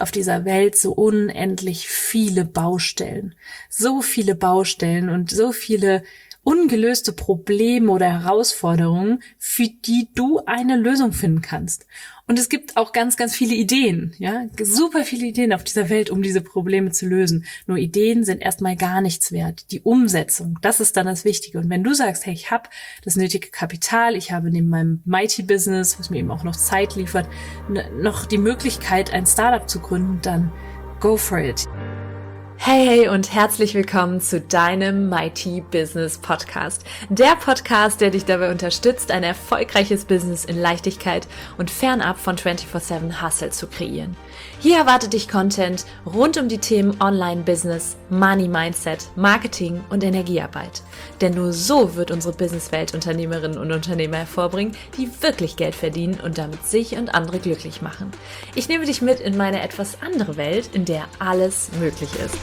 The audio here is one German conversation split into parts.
auf dieser Welt so unendlich viele Baustellen. So viele Baustellen und so viele ungelöste Probleme oder Herausforderungen, für die du eine Lösung finden kannst. Und es gibt auch ganz, ganz viele Ideen, ja, super viele Ideen auf dieser Welt, um diese Probleme zu lösen. Nur Ideen sind erstmal gar nichts wert. Die Umsetzung, das ist dann das Wichtige. Und wenn du sagst, hey, ich habe das nötige Kapital, ich habe neben meinem Mighty-Business, was mir eben auch noch Zeit liefert, noch die Möglichkeit, ein Startup zu gründen, dann go for it. Hey und herzlich willkommen zu deinem Mighty Business Podcast. Der Podcast, der dich dabei unterstützt, ein erfolgreiches Business in Leichtigkeit und fernab von 24/7 Hustle zu kreieren. Hier erwartet dich Content rund um die Themen Online-Business, Money-Mindset, Marketing und Energiearbeit. Denn nur so wird unsere Businesswelt Unternehmerinnen und Unternehmer hervorbringen, die wirklich Geld verdienen und damit sich und andere glücklich machen. Ich nehme dich mit in meine etwas andere Welt, in der alles möglich ist.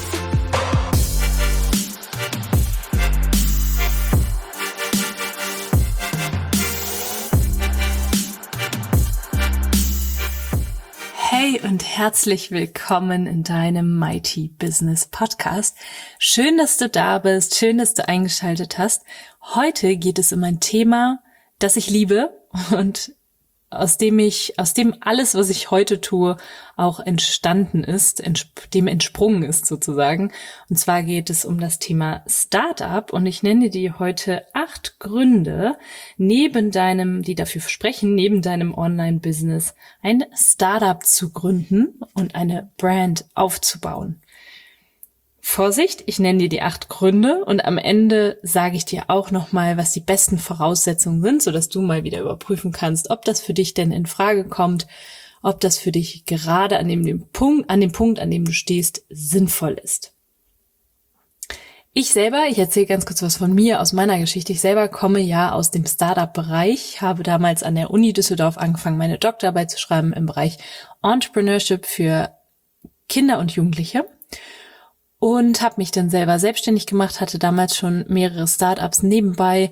Hey und herzlich willkommen in deinem Mighty Business Podcast. Schön, dass du da bist, schön, dass du eingeschaltet hast. Heute geht es um ein Thema, das ich liebe und aus dem alles, was ich heute tue, auch entstanden ist, dem entsprungen ist sozusagen. Und zwar geht es um das Thema Startup und ich nenne dir heute 8 Gründe, die dafür sprechen, neben deinem Online-Business ein Startup zu gründen und eine Brand aufzubauen. Vorsicht, ich nenne dir die 8 Gründe und am Ende sage ich dir auch nochmal, was die besten Voraussetzungen sind, sodass du mal wieder überprüfen kannst, ob das für dich denn in Frage kommt, ob das für dich gerade an dem Punkt, an dem du stehst, sinnvoll ist. Ich erzähle ganz kurz was von mir, aus meiner Geschichte. Ich selber komme ja aus dem Startup-Bereich, habe damals an der Uni Düsseldorf angefangen, meine Doktorarbeit zu schreiben im Bereich Entrepreneurship für Kinder und Jugendliche. Und habe mich dann selber selbstständig gemacht, hatte damals schon mehrere Startups nebenbei.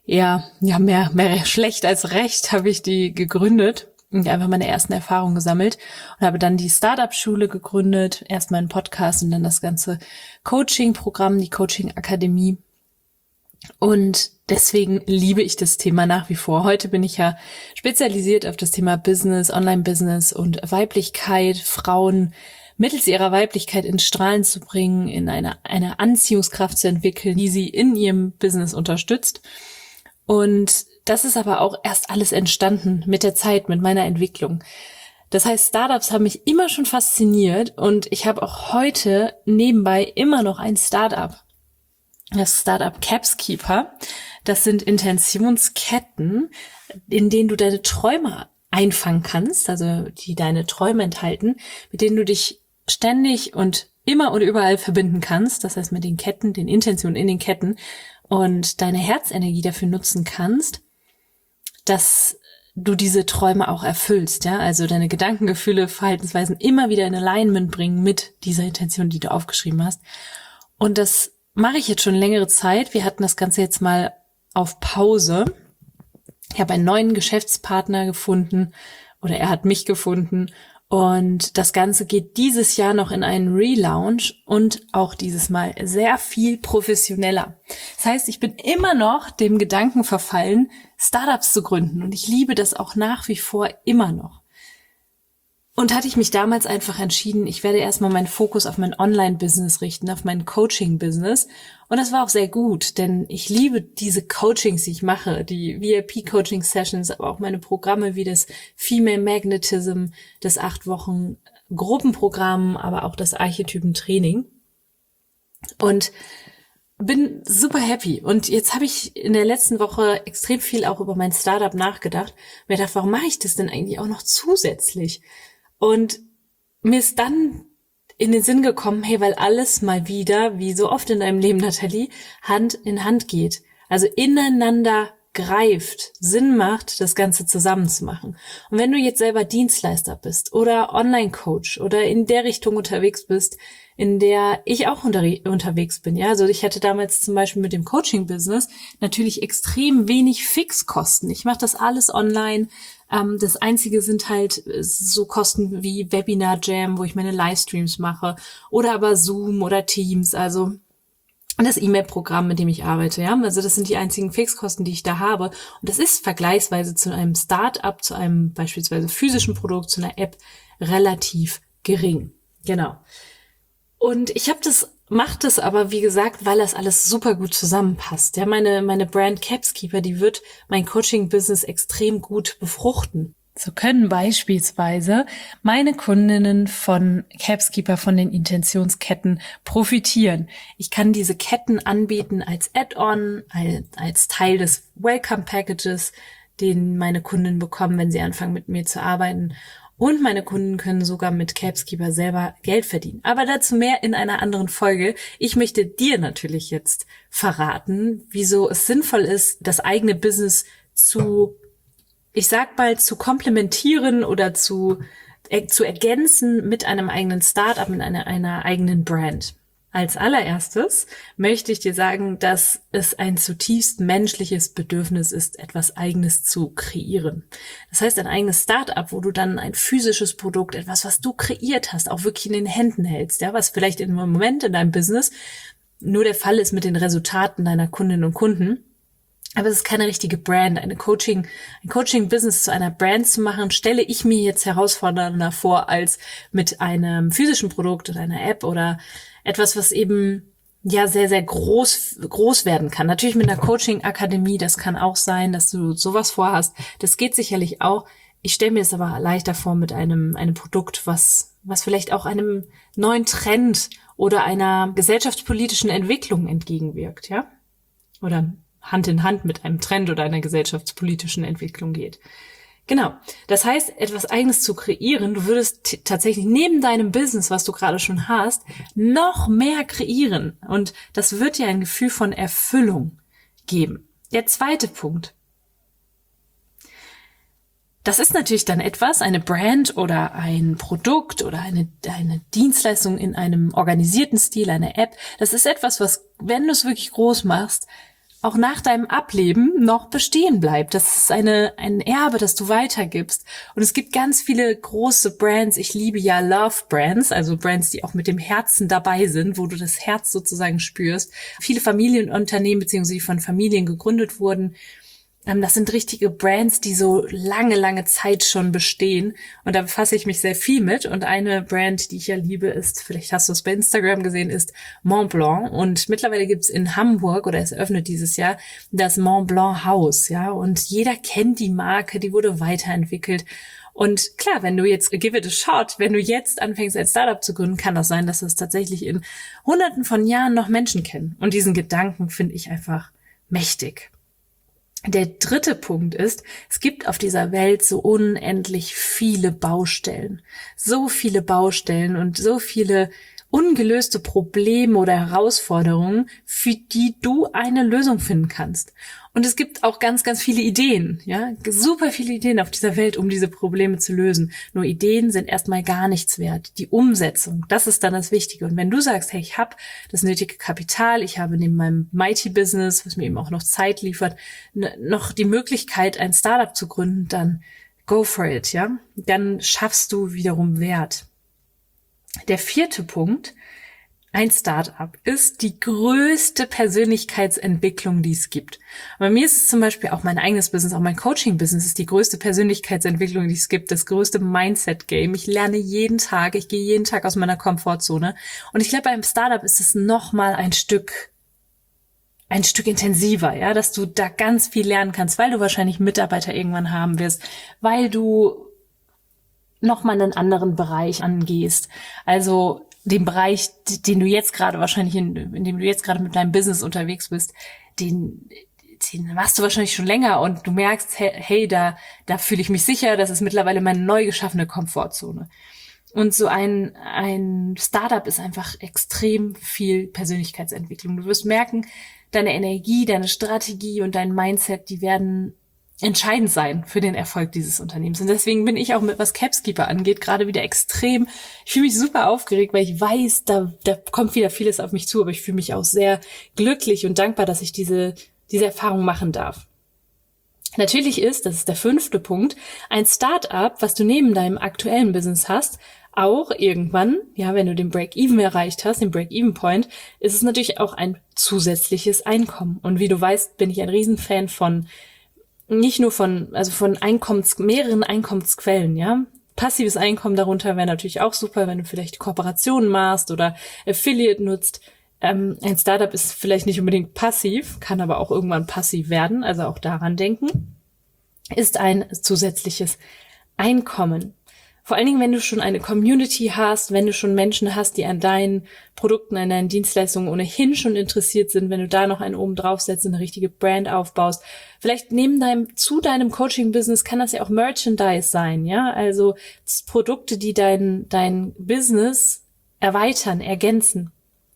Mehr schlecht als recht habe ich die gegründet und einfach meine ersten Erfahrungen gesammelt und habe dann die Startup-Schule gegründet, erst meinen Podcast und dann das ganze Coaching-Programm, die Coaching-Akademie. Und deswegen liebe ich das Thema nach wie vor. Heute bin ich ja spezialisiert auf das Thema Business, Online-Business und Weiblichkeit, Frauen mittels ihrer Weiblichkeit ins Strahlen zu bringen, in eine Anziehungskraft zu entwickeln, die sie in ihrem Business unterstützt. Und das ist aber auch erst alles entstanden mit der Zeit, mit meiner Entwicklung. Das heißt, Startups haben mich immer schon fasziniert und ich habe auch heute nebenbei immer noch ein Startup. Das Startup Capskeeper. Das sind Intentionsketten, in denen du deine Träume einfangen kannst, also die deine Träume enthalten, mit denen du dich ständig und immer und überall verbinden kannst. Das heißt mit den Ketten, den Intentionen in den Ketten und deine Herzenergie dafür nutzen kannst, dass du diese Träume auch erfüllst, ja, also deine Gedanken, Gefühle, Verhaltensweisen immer wieder in Alignment bringen mit dieser Intention, die du aufgeschrieben hast. Und das mache ich jetzt schon längere Zeit. Wir hatten das Ganze jetzt mal auf Pause. Ich habe einen neuen Geschäftspartner gefunden oder er hat mich gefunden und das Ganze geht dieses Jahr noch in einen Relaunch und auch dieses Mal sehr viel professioneller. Das heißt, ich bin immer noch dem Gedanken verfallen, Startups zu gründen und ich liebe das auch nach wie vor immer noch. Und hatte ich mich damals einfach entschieden, ich werde erstmal meinen Fokus auf mein Online-Business richten, auf mein Coaching-Business. Und das war auch sehr gut, denn ich liebe diese Coachings, die ich mache, die VIP-Coaching-Sessions, aber auch meine Programme wie das Female Magnetism, das 8 Wochen Gruppenprogramm, aber auch das Archetypen-Training. Und bin super happy. Und jetzt habe ich in der letzten Woche extrem viel auch über mein Startup nachgedacht. Mir gedacht, warum mache ich das denn eigentlich auch noch zusätzlich? Und mir ist dann in den Sinn gekommen, hey, weil alles mal wieder, wie so oft in deinem Leben, Nathalie, Hand in Hand geht. Also ineinander greift, Sinn macht, das Ganze zusammen zu machen. Und wenn du jetzt selber Dienstleister bist oder Online-Coach oder in der Richtung unterwegs bist, in der ich auch unterwegs bin, ja, also ich hatte damals zum Beispiel mit dem Coaching-Business natürlich extrem wenig Fixkosten. Ich mache das alles online. Das Einzige sind halt so Kosten wie Webinar Jam, wo ich meine Livestreams mache, oder aber Zoom oder Teams, also das E-Mail-Programm, mit dem ich arbeite, ja. Also das sind die einzigen Fixkosten, die ich da habe. Und das ist vergleichsweise zu einem Start-up, zu einem beispielsweise physischen Produkt, zu einer App relativ gering. Genau. Und ich mache das aber, wie gesagt, weil das alles super gut zusammenpasst. Ja, meine Brand Capskeeper, die wird mein Coaching-Business extrem gut befruchten. So können beispielsweise meine Kundinnen von Capskeeper, von den Intentionsketten profitieren. Ich kann diese Ketten anbieten als Add-on, als Teil des Welcome Packages, den meine Kunden bekommen, wenn sie anfangen mit mir zu arbeiten. Und meine Kunden können sogar mit Capskeeper selber Geld verdienen. Aber dazu mehr in einer anderen Folge. Ich möchte dir natürlich jetzt verraten, wieso es sinnvoll ist, das eigene Business zu komplementieren oder zu ergänzen mit einem eigenen Startup, mit einer eigenen Brand. Als allererstes möchte ich dir sagen, dass es ein zutiefst menschliches Bedürfnis ist, etwas Eigenes zu kreieren. Das heißt, ein eigenes Startup, wo du dann ein physisches Produkt, etwas, was du kreiert hast, auch wirklich in den Händen hältst, ja, was vielleicht im Moment in deinem Business nur der Fall ist mit den Resultaten deiner Kundinnen und Kunden. Aber es ist keine richtige Brand. Ein Coaching-Business zu einer Brand zu machen, stelle ich mir jetzt herausfordernder vor, als mit einem physischen Produkt oder einer App oder etwas, was eben ja sehr, sehr groß werden kann. Natürlich mit einer Coaching-Akademie, das kann auch sein, dass du sowas vorhast. Das geht sicherlich auch. Ich stelle mir es aber leichter vor mit einem Produkt, was vielleicht auch einem neuen Trend oder einer gesellschaftspolitischen Entwicklung entgegenwirkt, ja? Oder Hand in Hand mit einem Trend oder einer gesellschaftspolitischen Entwicklung geht. Genau. Das heißt, etwas Eigenes zu kreieren, du würdest tatsächlich neben deinem Business, was du gerade schon hast, noch mehr kreieren. Und das wird dir ein Gefühl von Erfüllung geben. Der zweite Punkt. Das ist natürlich dann etwas, eine Brand oder ein Produkt oder eine Dienstleistung in einem organisierten Stil, eine App. Das ist etwas, was, wenn du es wirklich groß machst, auch nach deinem Ableben noch bestehen bleibt. Das ist ein Erbe, das du weitergibst. Und es gibt ganz viele große Brands. Ich liebe ja Love Brands, also Brands, die auch mit dem Herzen dabei sind, wo du das Herz sozusagen spürst. Viele Familienunternehmen, beziehungsweise die von Familien gegründet wurden. Das sind richtige Brands, die so lange, lange Zeit schon bestehen. Und da befasse ich mich sehr viel mit. Und eine Brand, die ich ja liebe, ist, vielleicht hast du es bei Instagram gesehen, ist Mont Blanc. Und mittlerweile gibt's in Hamburg, oder es eröffnet dieses Jahr, das Mont Blanc Haus. Ja, und jeder kennt die Marke, die wurde weiterentwickelt. Und klar, wenn du jetzt, give it a shot, wenn du jetzt anfängst, ein Startup zu gründen, kann das sein, dass es tatsächlich in Hunderten von Jahren noch Menschen kennen. Und diesen Gedanken finde ich einfach mächtig. Der dritte Punkt ist, es gibt auf dieser Welt so unendlich viele Baustellen. So viele Baustellen und so viele ungelöste Probleme oder Herausforderungen, für die du eine Lösung finden kannst. Und es gibt auch ganz, ganz viele Ideen, ja, super viele Ideen auf dieser Welt, um diese Probleme zu lösen. Nur Ideen sind erstmal gar nichts wert. Die Umsetzung, das ist dann das Wichtige. Und wenn du sagst, hey, ich habe das nötige Kapital, ich habe neben meinem Mighty-Business, was mir eben auch noch Zeit liefert, noch die Möglichkeit, ein Startup zu gründen, dann go for it, ja. Dann schaffst du wiederum Wert. Der vierte Punkt, ein Startup ist die größte Persönlichkeitsentwicklung, die es gibt. Bei mir ist es zum Beispiel auch mein eigenes Business, auch mein Coaching-Business ist die größte Persönlichkeitsentwicklung, die es gibt, das größte Mindset-Game. Ich lerne jeden Tag, ich gehe jeden Tag aus meiner Komfortzone. Und ich glaube, beim Startup ist es nochmal ein Stück intensiver, ja, dass du da ganz viel lernen kannst, weil du wahrscheinlich Mitarbeiter irgendwann haben wirst, weil du nochmal einen anderen Bereich angehst. Also den Bereich, den du jetzt gerade wahrscheinlich, in dem du jetzt gerade mit deinem Business unterwegs bist, den machst du wahrscheinlich schon länger und du merkst, hey, da fühle ich mich sicher, das ist mittlerweile meine neu geschaffene Komfortzone. Und so ein Startup ist einfach extrem viel Persönlichkeitsentwicklung. Du wirst merken, deine Energie, deine Strategie und dein Mindset, die werden entscheidend sein für den Erfolg dieses Unternehmens. Und deswegen bin ich auch mit, was Capskeeper angeht, gerade wieder extrem, ich fühle mich super aufgeregt, weil ich weiß, da kommt wieder vieles auf mich zu, aber ich fühle mich auch sehr glücklich und dankbar, dass ich diese Erfahrung machen darf. Natürlich ist, das ist der 5. Punkt, ein Start-up, was du neben deinem aktuellen Business hast, auch irgendwann, ja, wenn du den Break-Even erreicht hast, den Break-Even-Point, ist es natürlich auch ein zusätzliches Einkommen. Und wie du weißt, bin ich ein Riesenfan von nicht nur von mehreren Einkommensquellen, ja. Passives Einkommen darunter wäre natürlich auch super, wenn du vielleicht Kooperationen machst oder Affiliate nutzt. Ein Startup ist vielleicht nicht unbedingt passiv, kann aber auch irgendwann passiv werden, also auch daran denken, ist ein zusätzliches Einkommen. Vor allen Dingen, wenn du schon eine Community hast, wenn du schon Menschen hast, die an deinen Produkten, an deinen Dienstleistungen ohnehin schon interessiert sind, wenn du da noch einen oben draufsetzt, eine richtige Brand aufbaust. Vielleicht zu deinem Coaching-Business kann das ja auch Merchandise sein, ja, also Produkte, die dein Business erweitern, ergänzen.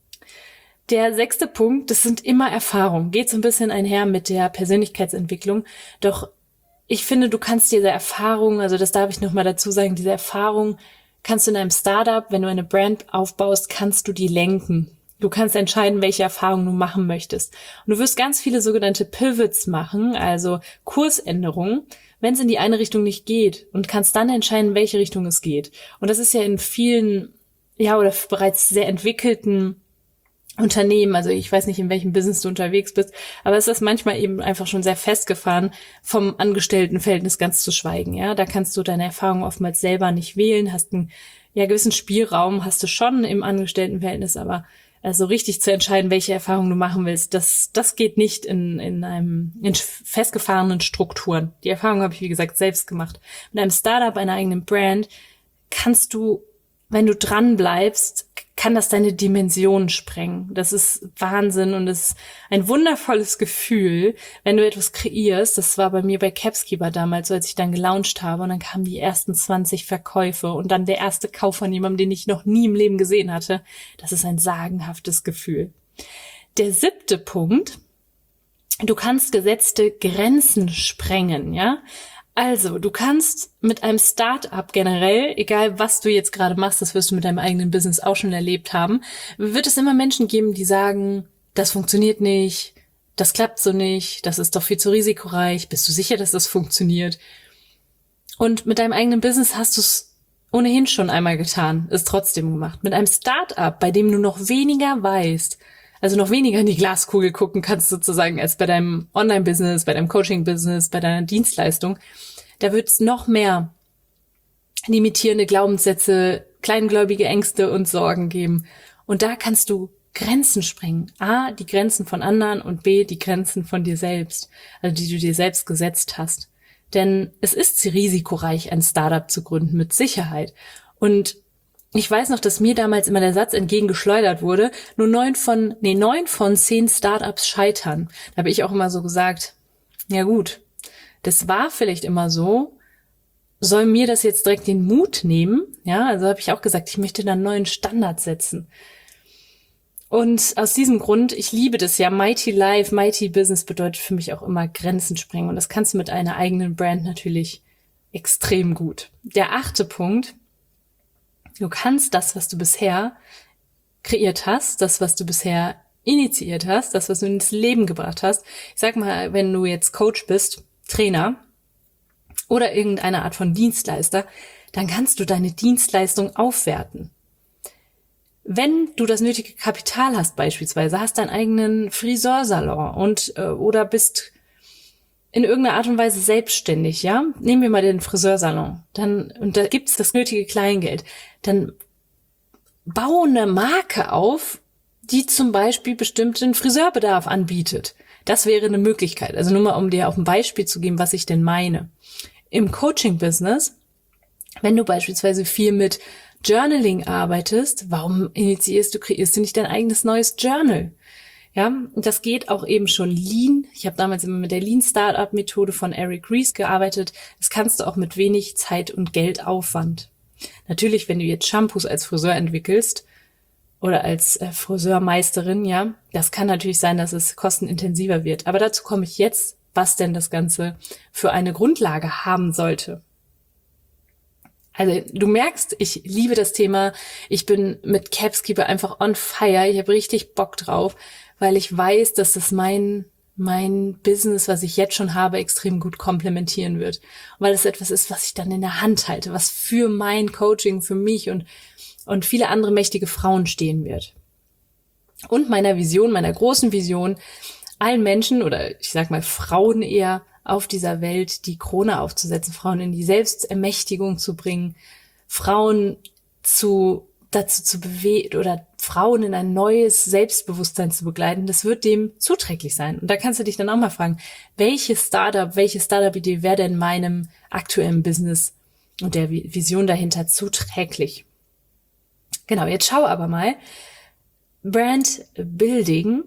Der 6. Punkt, das sind immer Erfahrungen, geht so ein bisschen einher mit der Persönlichkeitsentwicklung, doch ich finde, du kannst diese Erfahrung, also das darf ich nochmal dazu sagen, diese Erfahrung kannst du in einem Startup, wenn du eine Brand aufbaust, kannst du die lenken. Du kannst entscheiden, welche Erfahrungen du machen möchtest. Und du wirst ganz viele sogenannte Pivots machen, also Kursänderungen, wenn es in die eine Richtung nicht geht und kannst dann entscheiden, in welche Richtung es geht. Und das ist ja in vielen, ja, oder bereits sehr entwickelten Unternehmen, also ich weiß nicht, in welchem Business du unterwegs bist, aber es ist manchmal eben einfach schon sehr festgefahren, vom Angestelltenverhältnis ganz zu schweigen, ja. Da kannst du deine Erfahrungen oftmals selber nicht wählen, hast einen gewissen Spielraum, hast du schon im Angestelltenverhältnis, aber also richtig zu entscheiden, welche Erfahrungen du machen willst, das geht nicht in festgefahrenen Strukturen. Die Erfahrung habe ich, wie gesagt, selbst gemacht. Mit einem Startup, einer eigenen Brand, kannst du, wenn du dran bleibst, kann das deine Dimension sprengen. Das ist Wahnsinn und es ist ein wundervolles Gefühl, wenn du etwas kreierst. Das war bei mir bei Capskeeper damals, so als ich dann gelauncht habe und dann kamen die ersten 20 Verkäufe und dann der erste Kauf von jemandem, den ich noch nie im Leben gesehen hatte. Das ist ein sagenhaftes Gefühl. Der 7. Punkt, du kannst gesetzte Grenzen sprengen, ja? Also, du kannst mit einem Start-up generell, egal was du jetzt gerade machst, das wirst du mit deinem eigenen Business auch schon erlebt haben, wird es immer Menschen geben, die sagen, das funktioniert nicht, das klappt so nicht, das ist doch viel zu risikoreich, bist du sicher, dass das funktioniert? Und mit deinem eigenen Business hast du es ohnehin schon einmal getan, ist trotzdem gemacht. Mit einem Start-up, bei dem du noch weniger weißt, also noch weniger in die Glaskugel gucken kannst sozusagen als bei deinem Online-Business, bei deinem Coaching-Business, bei deiner Dienstleistung. Da wird es noch mehr limitierende Glaubenssätze, kleingläubige Ängste und Sorgen geben. Und da kannst du Grenzen sprengen. A, die Grenzen von anderen und B, die Grenzen von dir selbst, also die du dir selbst gesetzt hast. Denn es ist risikoreich, ein Startup zu gründen, mit Sicherheit. Und ich weiß noch, dass mir damals immer der Satz entgegengeschleudert wurde, nur 9 von 10 Startups scheitern. Da habe ich auch immer so gesagt, ja gut, das war vielleicht immer so, soll mir das jetzt direkt den Mut nehmen? Ja, also habe ich auch gesagt, ich möchte da einen neuen Standard setzen. Und aus diesem Grund, ich liebe das ja, Mighty Life, Mighty Business bedeutet für mich auch immer Grenzen sprengen. Und das kannst du mit einer eigenen Brand natürlich extrem gut. Der 8. Punkt, du kannst das, was du bisher kreiert hast, das, was du bisher initiiert hast, das, was du ins Leben gebracht hast. Ich sag mal, wenn du jetzt Coach bist, Trainer oder irgendeine Art von Dienstleister, dann kannst du deine Dienstleistung aufwerten. Wenn du das nötige Kapital hast beispielsweise, hast deinen eigenen Friseursalon oder bist in irgendeiner Art und Weise selbstständig, ja? Nehmen wir mal den Friseursalon. Und da gibt's das nötige Kleingeld. Dann bau eine Marke auf, die zum Beispiel bestimmten Friseurbedarf anbietet. Das wäre eine Möglichkeit. Also nur mal, um dir auf ein Beispiel zu geben, was ich denn meine. Im Coaching-Business, wenn du beispielsweise viel mit Journaling arbeitest, warum kreierst du nicht dein eigenes neues Journal? Ja, und das geht auch eben schon Lean. Ich habe damals immer mit der Lean Startup Methode von Eric Ries gearbeitet. Das kannst du auch mit wenig Zeit und Geldaufwand. Natürlich, wenn du jetzt Shampoos als Friseur entwickelst oder als Friseurmeisterin, ja. Das kann natürlich sein, dass es kostenintensiver wird. Aber dazu komme ich jetzt, was denn das Ganze für eine Grundlage haben sollte. Also du merkst, ich liebe das Thema. Ich bin mit Capskeeper einfach on fire. Ich habe richtig Bock drauf, weil ich weiß, dass das mein Business, was ich jetzt schon habe, extrem gut komplementieren wird. Und weil es etwas ist, was ich dann in der Hand halte, was für mein Coaching, für mich und viele andere mächtige Frauen stehen wird. Und meiner Vision, meiner großen Vision, allen Menschen oder ich sag mal Frauen eher auf dieser Welt die Krone aufzusetzen, Frauen in die Selbstermächtigung zu bringen, Frauen dazu zu bewegen oder Frauen in ein neues Selbstbewusstsein zu begleiten, das wird dem zuträglich sein. Und da kannst du dich dann auch mal fragen, welche Startup-Idee wäre denn meinem aktuellen Business und der Vision dahinter zuträglich? Genau, jetzt schau aber mal, Brand Building,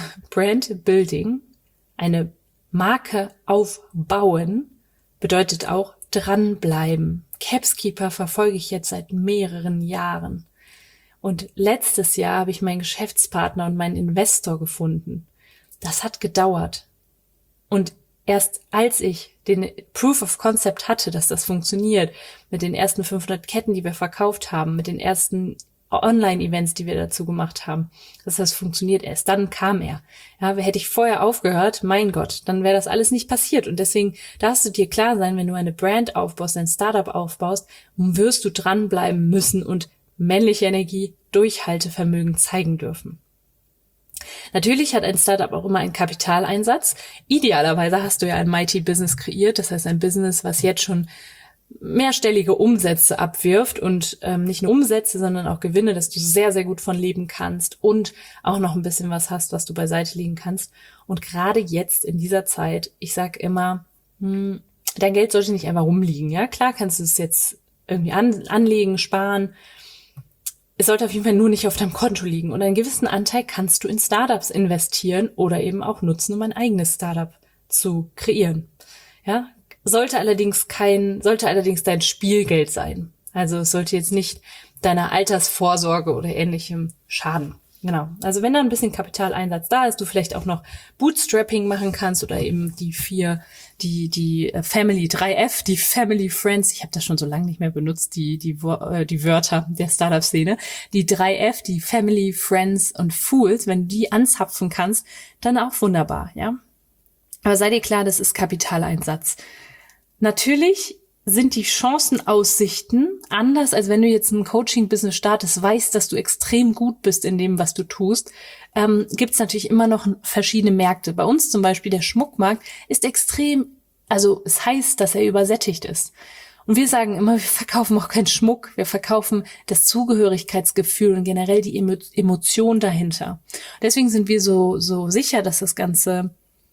eine Marke aufbauen, bedeutet auch dranbleiben. Capskeeper verfolge ich jetzt seit mehreren Jahren. Und letztes Jahr habe ich meinen Geschäftspartner und meinen Investor gefunden. Das hat gedauert. Und erst als ich den Proof of Concept hatte, dass das funktioniert, mit den ersten 500 Ketten, die wir verkauft haben, mit den ersten Online-Events, die wir dazu gemacht haben, dass das funktioniert, erst dann kam er. Ja, hätte ich vorher aufgehört, mein Gott, dann wäre das alles nicht passiert. Und deswegen darfst du dir klar sein, wenn du eine Brand aufbaust, ein Startup aufbaust, wirst du dranbleiben müssen und männliche Energie, Durchhaltevermögen zeigen dürfen. Natürlich hat ein Startup auch immer einen Kapitaleinsatz. Idealerweise hast du ja ein Mighty Business kreiert, das heißt ein Business, was jetzt schon mehrstellige Umsätze abwirft und nicht nur Umsätze, sondern auch Gewinne, dass du sehr, sehr gut von leben kannst und auch noch ein bisschen was hast, was du beiseite legen kannst. Und gerade jetzt in dieser Zeit, ich sag immer, dein Geld sollte nicht einfach rumliegen. Ja, klar kannst du es jetzt irgendwie anlegen, sparen. Es sollte auf jeden Fall nur nicht auf deinem Konto liegen. Und einen gewissen Anteil kannst du in Startups investieren oder eben auch nutzen, um ein eigenes Startup zu kreieren. Ja, sollte allerdings dein Spielgeld sein. Also es sollte jetzt nicht deiner Altersvorsorge oder ähnlichem schaden. Genau. Also wenn da ein bisschen Kapitaleinsatz da ist, du vielleicht auch noch Bootstrapping machen kannst oder eben die Family 3F, die Family Friends, ich habe das schon so lange nicht mehr benutzt, die Wörter der Startup-Szene, die 3F, die Family, Friends und Fools, wenn du die anzapfen kannst, dann auch wunderbar, ja. Aber sei dir klar, das ist Kapitaleinsatz. Natürlich sind die Chancenaussichten anders, als wenn du jetzt ein Coaching-Business startest, weißt, dass du extrem gut bist in dem, was du tust, gibt es natürlich immer noch verschiedene Märkte. Bei uns zum Beispiel der Schmuckmarkt ist extrem, also es heißt, dass er übersättigt ist. Und wir sagen immer, wir verkaufen auch keinen Schmuck, wir verkaufen das Zugehörigkeitsgefühl und generell die Emotion dahinter. Deswegen sind wir so sicher, dass das Ganze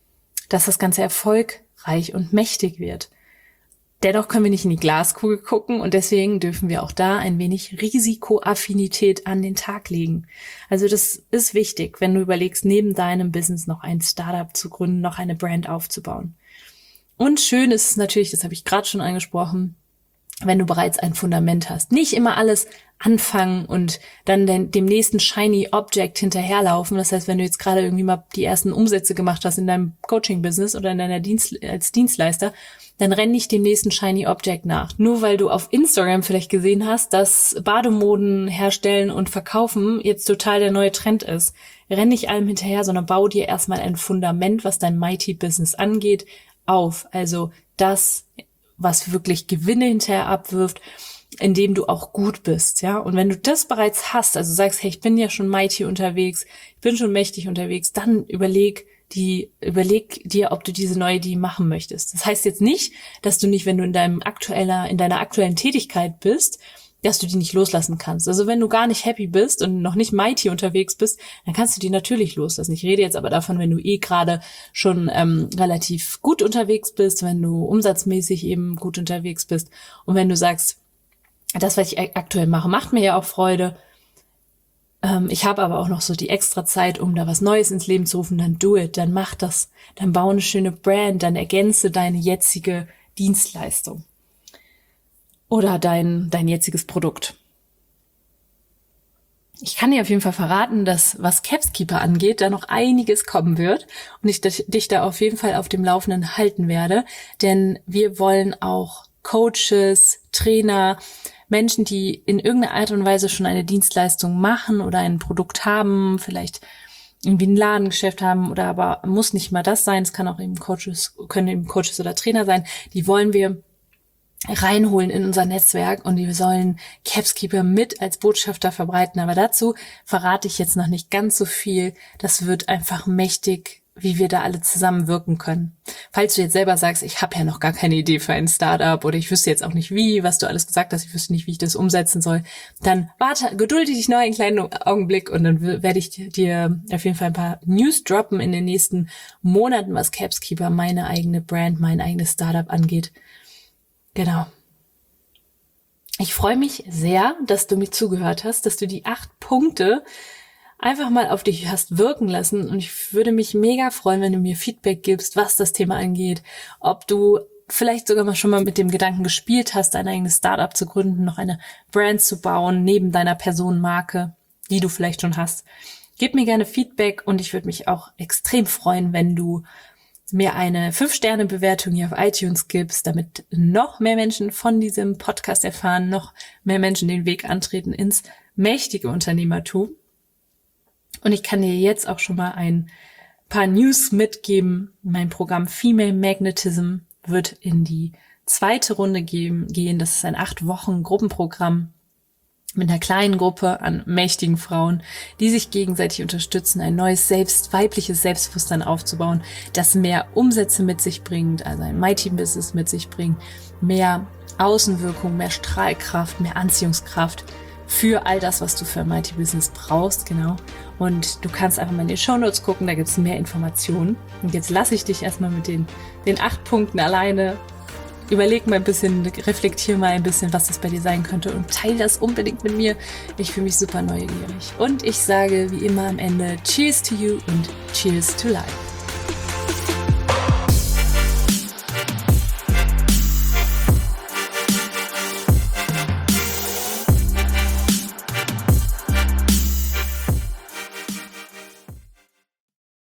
erfolgreich und mächtig wird. Dennoch können wir nicht in die Glaskugel gucken und deswegen dürfen wir auch da ein wenig Risikoaffinität an den Tag legen. Also das ist wichtig, wenn du überlegst, neben deinem Business noch ein Startup zu gründen, noch eine Brand aufzubauen. Und schön ist es natürlich, das habe ich gerade schon angesprochen, wenn du bereits ein Fundament hast. Nicht immer alles anfangen und dann dem nächsten shiny Object hinterherlaufen. Das heißt, wenn du jetzt gerade irgendwie mal die ersten Umsätze gemacht hast in deinem Coaching-Business oder in deiner als Dienstleister, dann renn nicht dem nächsten shiny Object nach. Nur weil du auf Instagram vielleicht gesehen hast, dass Bademoden herstellen und verkaufen jetzt total der neue Trend ist. Renn nicht allem hinterher, sondern bau dir erstmal ein Fundament, was dein Mighty Business angeht, auf. Also das, was wirklich Gewinne hinterher abwirft, in dem du auch gut bist, ja. Und wenn du das bereits hast, also sagst, hey, ich bin ja schon mighty unterwegs, ich bin schon mächtig unterwegs, dann überleg dir, ob du diese neue Idee machen möchtest. Das heißt jetzt nicht, dass du nicht, wenn du in deiner aktuellen Tätigkeit bist, dass du die nicht loslassen kannst. Also wenn du gar nicht happy bist und noch nicht mighty unterwegs bist, dann kannst du die natürlich loslassen. Ich rede jetzt aber davon, wenn du gerade schon relativ gut unterwegs bist, wenn du umsatzmäßig eben gut unterwegs bist und wenn du sagst, das, was ich aktuell mache, macht mir ja auch Freude. Ich habe aber auch noch so die extra Zeit, um da was Neues ins Leben zu rufen, dann do it, dann mach das, dann bau eine schöne Brand, dann ergänze deine jetzige Dienstleistung oder dein jetziges Produkt. ich kann dir auf jeden Fall verraten, dass was Capskeeper angeht, da noch einiges kommen wird und ich dich da auf jeden Fall auf dem Laufenden halten werde, denn wir wollen auch Coaches, Trainer, Menschen, die in irgendeiner Art und Weise schon eine Dienstleistung machen oder ein Produkt haben, vielleicht irgendwie ein Ladengeschäft haben oder aber muss nicht mal das sein, es kann auch eben können eben Coaches oder Trainer sein, die wollen wir reinholen in unser Netzwerk und wir sollen Capskeeper mit als Botschafter verbreiten. Aber dazu verrate ich jetzt noch nicht ganz so viel. Das wird einfach mächtig, wie wir da alle zusammen wirken können. Falls du jetzt selber sagst, ich habe ja noch gar keine Idee für ein Startup oder ich wüsste jetzt auch nicht wie, was du alles gesagt hast, ich wüsste nicht, wie ich das umsetzen soll, dann gedulde dich noch einen kleinen Augenblick und dann werde ich dir auf jeden Fall ein paar News droppen in den nächsten Monaten, was Capskeeper, meine eigene Brand, mein eigenes Startup angeht. Genau. Ich freue mich sehr, dass du mir zugehört hast, dass du die 8 Punkte einfach mal auf dich hast wirken lassen und ich würde mich mega freuen, wenn du mir Feedback gibst, was das Thema angeht, ob du vielleicht sogar mal schon mal mit dem Gedanken gespielt hast, ein eigenes Startup zu gründen, noch eine Brand zu bauen, neben deiner Personenmarke, die du vielleicht schon hast. Gib mir gerne Feedback und ich würde mich auch extrem freuen, wenn du mir eine 5-Sterne-Bewertung hier auf iTunes gibst, damit noch mehr Menschen von diesem Podcast erfahren, noch mehr Menschen den Weg antreten ins mächtige Unternehmertum. Und ich kann dir jetzt auch schon mal ein paar News mitgeben. Mein Programm Female Magnetism wird in die 2. Runde gehen. Das ist ein 8-Wochen-Gruppenprogramm mit einer kleinen Gruppe an mächtigen Frauen, die sich gegenseitig unterstützen, ein neues weibliches Selbstbewusstsein aufzubauen, das mehr Umsätze mit sich bringt, also ein Mighty Business mit sich bringt, mehr Außenwirkung, mehr Strahlkraft, mehr Anziehungskraft für all das, was du für ein Mighty Business brauchst, genau. Und du kannst einfach mal in die Shownotes gucken, da gibt es mehr Informationen. Und jetzt lasse ich dich erstmal mit den 8 Punkten alleine. Überleg mal ein bisschen, reflektier mal ein bisschen, was das bei dir sein könnte und teile das unbedingt mit mir. Ich fühle mich super neugierig. Und ich sage wie immer am Ende Cheers to you und Cheers to life.